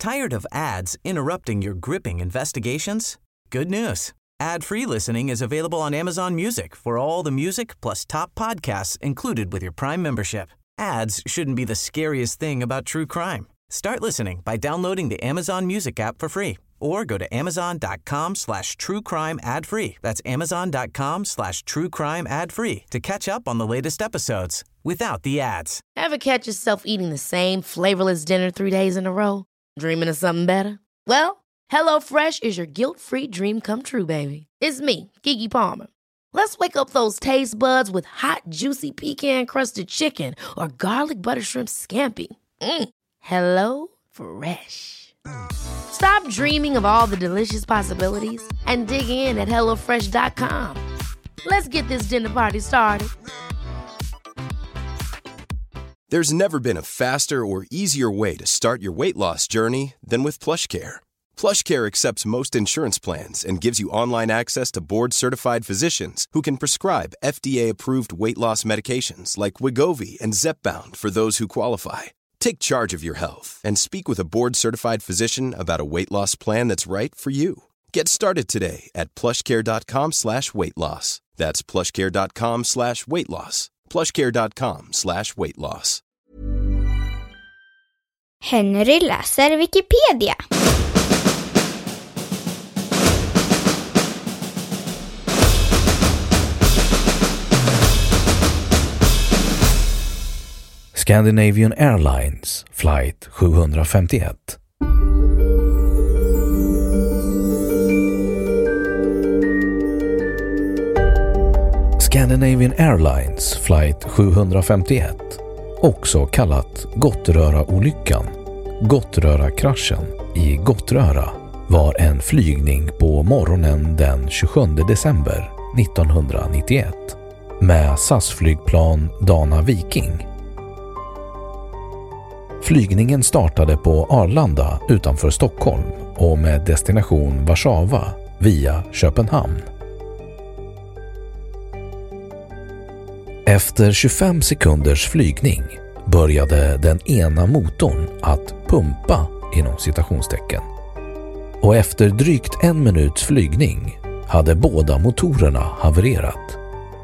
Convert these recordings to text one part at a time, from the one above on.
Tired of ads interrupting your gripping investigations? Good news. Ad-free listening is available on Amazon Music for all the music plus top podcasts included with your Prime membership. Ads shouldn't be the scariest thing about true crime. Start listening by downloading the Amazon Music app for free or go to amazon.com/truecrime ad-free. That's amazon.com/truecrime ad-free to catch up on the latest episodes without the ads. Ever catch yourself eating the same flavorless dinner 3 days in a row? Dreaming of something better? Well, HelloFresh is your guilt-free dream come true, baby. It's me, Keke Palmer. Let's wake up those taste buds with hot, juicy pecan-crusted chicken or garlic butter shrimp scampi. Hello Fresh. Stop dreaming of all the delicious possibilities and dig in at HelloFresh.com. Let's get this dinner party started. There's never been a faster or easier way to start your weight loss journey than with PlushCare. PlushCare accepts most insurance plans and gives you online access to board-certified physicians who can prescribe FDA-approved weight loss medications like Wegovy and Zepbound for those who qualify. Take charge of your health and speak with a board-certified physician about a weight loss plan that's right for you. Get started today at plushcare.com/weightloss. That's plushcare.com/weightloss. plushcare.com/weightloss. Henry läser Wikipedia. Scandinavian Airlines Flight 751. Scandinavian Airlines Flight 751, också kallat Gottröra-olyckan, Gottröra-kraschen i Gottröra, var en flygning på morgonen den 27 december 1991 med SAS-flygplan Dana Viking. Flygningen startade på Arlanda utanför Stockholm och med destination Warszawa via Köpenhamn. Efter 25 sekunders flygning började den ena motorn att pumpa inom citationstecken. Och efter drygt 1 minuts flygning hade båda motorerna havererat.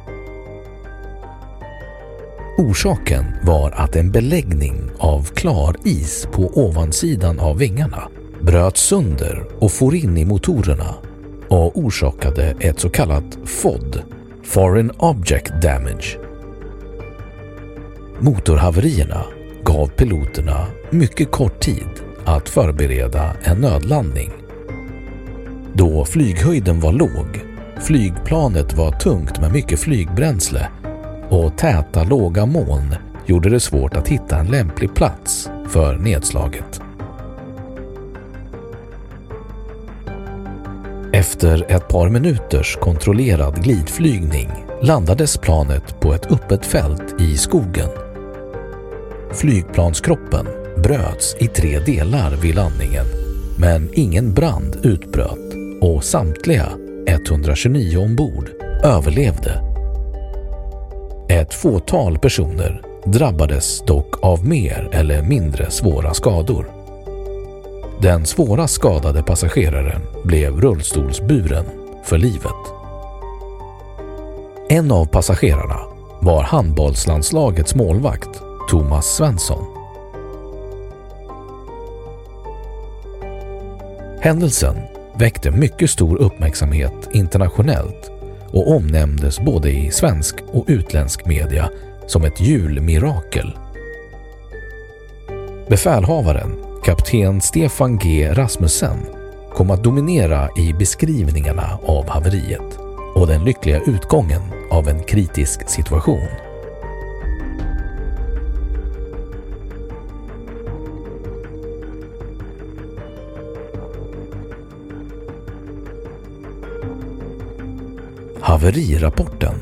Orsaken var att en beläggning av klar is på ovansidan av vingarna bröt sönder och for in i motorerna och orsakade ett så kallat FOD, Foreign Object Damage. Motorhaverierna gav piloterna mycket kort tid att förbereda en nödlandning. Då flyghöjden var låg, flygplanet var tungt med mycket flygbränsle och täta låga moln gjorde det svårt att hitta en lämplig plats för nedslaget. Efter ett par minuters kontrollerad glidflygning landades planet på ett öppet fält i skogen. Flygplanskroppen bröts i 3 delar vid landningen, men ingen brand utbröt och samtliga 129 ombord överlevde. Ett fåtal personer drabbades dock av mer eller mindre svåra skador. Den svåra skadade passageraren blev rullstolsburen för livet. En av passagerarna var handbollslandslagets målvakt Thomas Svensson. Händelsen väckte mycket stor uppmärksamhet internationellt och omnämndes både i svensk och utländsk media som ett julmirakel. Befälhavaren, kapten Stefan G. Rasmussen, kom att dominera i beskrivningarna av haveriet och den lyckliga utgången av en kritisk situation. Haverirapporten.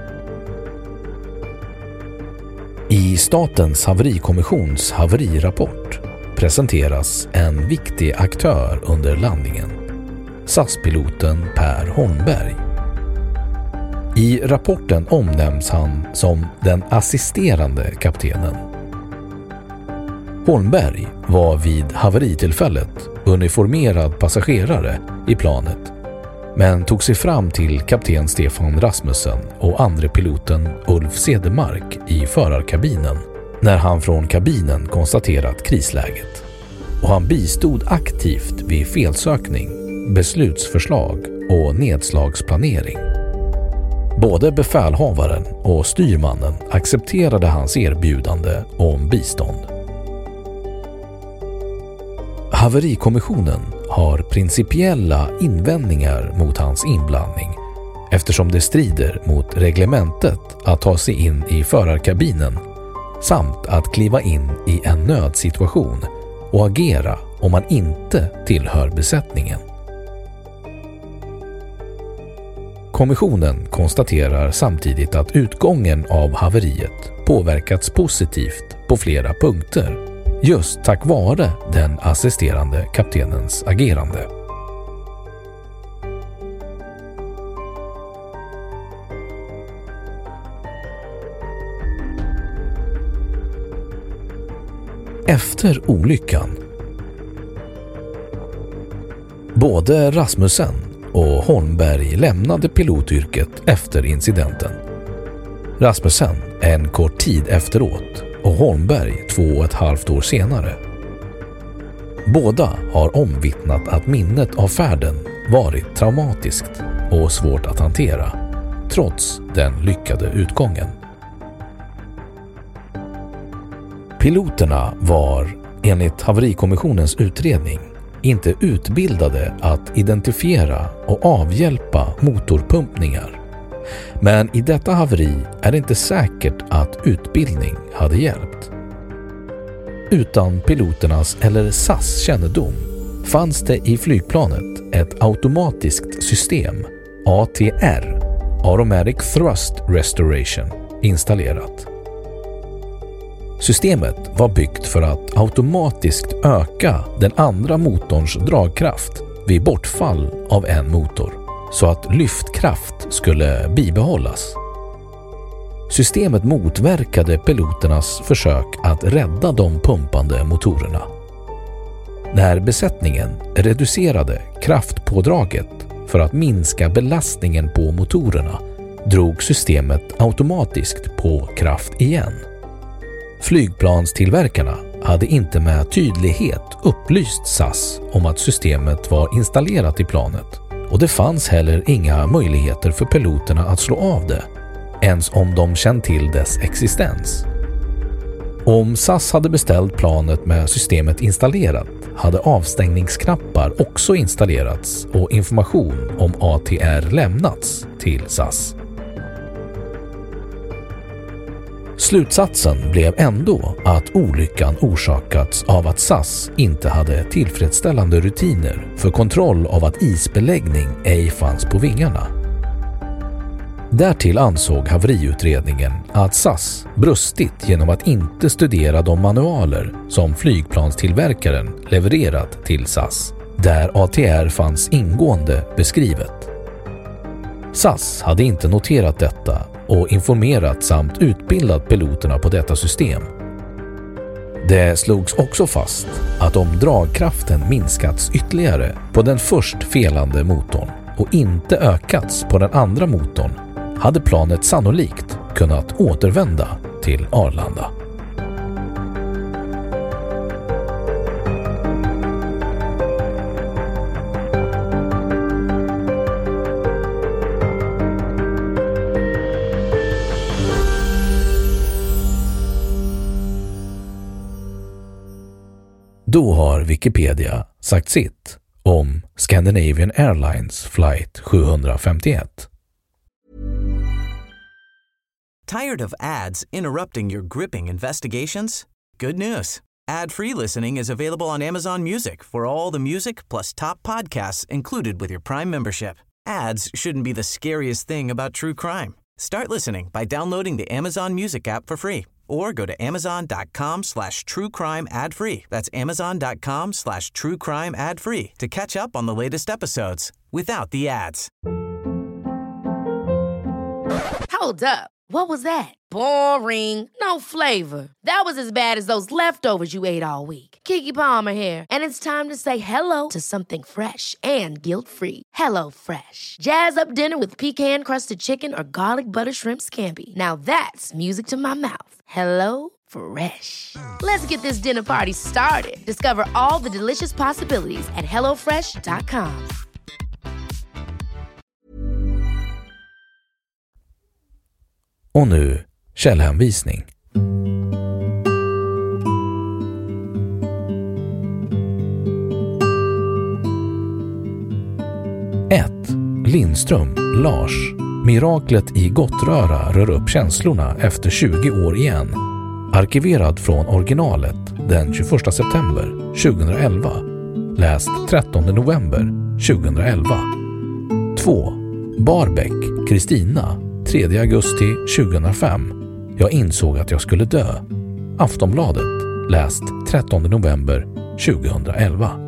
I Statens haverikommissions haverirapport presenteras en viktig aktör under landningen, SAS-piloten Per Holmberg. I rapporten omnämns han som den assisterande kaptenen. Holmberg var vid haveritillfället uniformerad passagerare i planet, men tog sig fram till kapten Stefan Rasmussen och andre piloten Ulf Cedermark i förarkabinen när han från kabinen konstaterat krisläget. Och han bistod aktivt vid felsökning, beslutsförslag och nedslagsplanering. Både befälhavaren och styrmannen accepterade hans erbjudande om bistånd. Haverikommissionen har principiella invändningar mot hans inblandning eftersom det strider mot reglementet att ta sig in i förarkabinen samt att kliva in i en nödsituation och agera om man inte tillhör besättningen. Kommissionen konstaterar samtidigt att utgången av haveriet påverkats positivt på flera punkter, just tack vare den assisterande kaptenens agerande. Efter olyckan. Både Rasmussen och Holmberg lämnade pilotyrket efter incidenten. Rasmussen en kort tid efteråt och Holmberg 2,5 år senare. Båda har omvittnat att minnet av färden varit traumatiskt och svårt att hantera, trots den lyckade utgången. Piloterna var, enligt haverikommissionens utredning, inte utbildade att identifiera och avhjälpa motorpumpningar. Men i detta haveri är det inte säkert att utbildning hade hjälpt. Utan piloternas eller SAS kännedom fanns det i flygplanet ett automatiskt system, ATR, Automatic Thrust Restoration, installerat. Systemet var byggt för att automatiskt öka den andra motorns dragkraft vid bortfall av en motor, så att lyftkraft skulle bibehållas. Systemet motverkade piloternas försök att rädda de pumpande motorerna. När besättningen reducerade kraftpådraget för att minska belastningen på motorerna drog systemet automatiskt på kraft igen. Flygplanstillverkarna hade inte med tydlighet upplyst SAS om att systemet var installerat i planet, och det fanns heller inga möjligheter för piloterna att slå av det, ens om de känt till dess existens. Om SAS hade beställt planet med systemet installerat hade avstängningsknappar också installerats och information om ATR lämnats till SAS. Slutsatsen blev ändå att olyckan orsakats av att SAS inte hade tillfredsställande rutiner för kontroll av att isbeläggning ej fanns på vingarna. Därtill ansåg haveriutredningen att SAS brustit genom att inte studera de manualer som flygplanstillverkaren levererat till SAS, där ATR fanns ingående beskrivet. SAS hade inte noterat detta och informerat samt utbildat piloterna på detta system. Det slogs också fast att om dragkraften minskats ytterligare på den först felande motorn och inte ökats på den andra motorn hade planet sannolikt kunnat återvända till Arlanda. Då har Wikipedia sagt sitt om Scandinavian Airlines flight 751. Tired of ads interrupting your gripping investigations? Good news. Ad-free listening is available on Amazon Music for all the music plus top podcasts included with your Prime membership. Ads shouldn't be the scariest thing about true crime. Start listening by downloading the Amazon Music app for free or go to amazon.com/truecrime ad-free. That's amazon.com/truecrime ad-free to catch up on the latest episodes without the ads. Hold up. What was that? Boring. No flavor. That was as bad as those leftovers you ate all week. Keke Palmer here, and it's time to say hello to something fresh and guilt-free. Hello Fresh. Jazz up dinner with pecan-crusted chicken or garlic butter shrimp scampi. Now that's music to my mouth. Hello Fresh. Let's get this dinner party started. Discover all the delicious possibilities at hellofresh.com. Och nu källhänvisning. 1. Lindström, Lars. Miraklet i Gottröra rör upp känslorna efter 20 år igen. Arkiverad från originalet den 21 september 2011. Läst 13 november 2011. 2. Barbeck, Kristina. 3 augusti 2005. Jag insåg att jag skulle dö. Aftonbladet. Läst 13 november 2011.